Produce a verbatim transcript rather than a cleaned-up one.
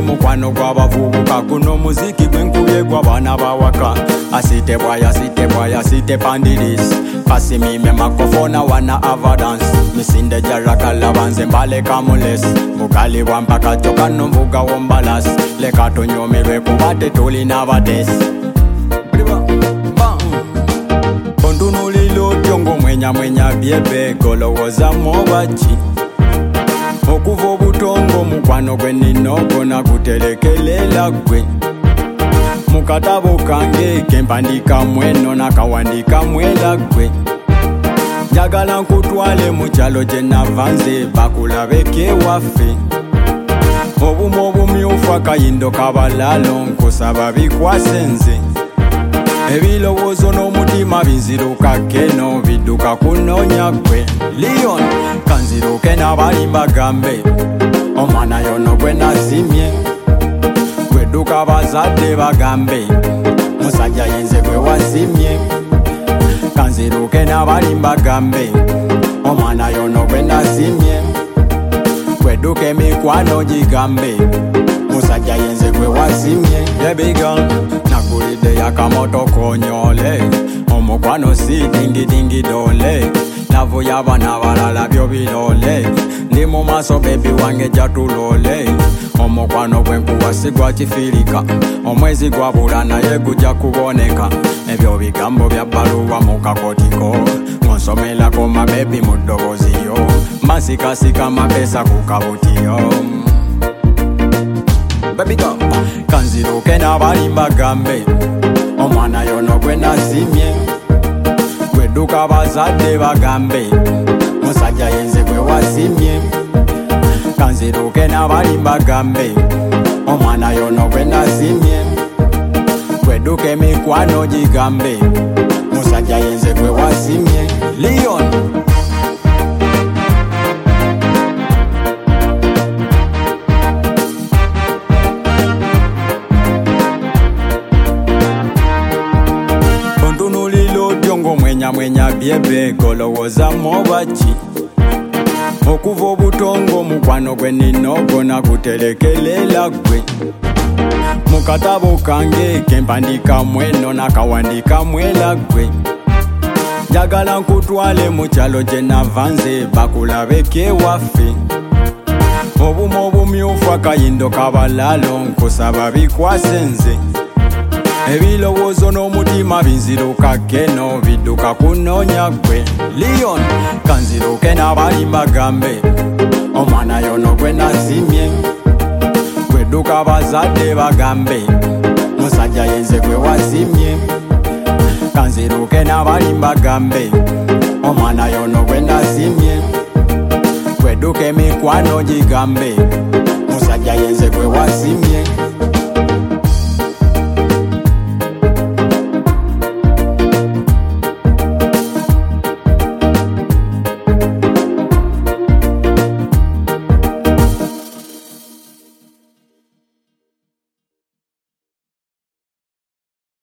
mukwano gw'abavubuka guno muziki gwenkubye gw'abaana bawaka asite bwaya asite bwaya asite pandiris pasimime makofona wana avadance misinde jarakala banze mbale kamules mukali wampaka chokano mbuga wombalas leka tonyomerwe kubate tuli n'abadesi ontunulilo tyongo mwenya mwenya byebe golowoza mobaki okuva obutongo mukwano gwe nino gona gutelekelela gwe mukatabo kange kempandika mweno nakawandika mwela gwe njagala nkutwale mukyalo gye navanze bakulabeke waffe obumu obumyufu akayindo kabalalo nkusaba bikwase nze ebilowoozo n'omutima binziruka keno bidduka kunoonya gwe Leon kanziruke n'abali bagambe omwana yono gwe nazimye gwedduka bazadde bagambe musajja yenze gwe wazimye kanziruke n'abali bagambe omwana yono gwe nazimye gwedduka emikwano gigambe musajja yenze gwe wazimye yebigal nagulidde yakamoto konyole omukwano si dingi dingi dole navu y'abaana balala byo bilole ndi mu maaso bebi wange jatulole omukwano gwenkuwa si gwa kifirika omwezi gwabula naye gujja kuboneka ebyo bigambo bya bbaluwa mu kakotiko onsomerako mabebi mu ddobooziyo masikasika mapesa ku kabutiyo kanziruke n'abali bagambe omwana yono gwe nazimye gwedduka bazadde bagambe musajja yenze gwe wazimye kanziruke n'abali bagambe omwana yono gwe nazimye gwedduka emikwano gigambe musajja yenze gwe wazimye Leon mwenya mwenya byebe golowoza mobaki okuva obutongo mukwano gwe nino gona gutelekelela gwe mukatabo kange kempandika mweno nakawandika mwela gwe njagala nkutwale mukyalo gye navanze bakulabeke waffe obumu obumyufu akayindo kabalalo nkusaba bikwase nze ebilowoozo n'omutima binziruka keno bidduka kunoonya gwe Leon kanziruke n'abali bagambe omwana yono gwe nazimye gwedduka bazadde bagambe musajja yenze gwe wazimye kanziruke n'abali bagambe omwana yono gwe nazimye gwedduka emikwano gigambe musajja yenze gwe wazimye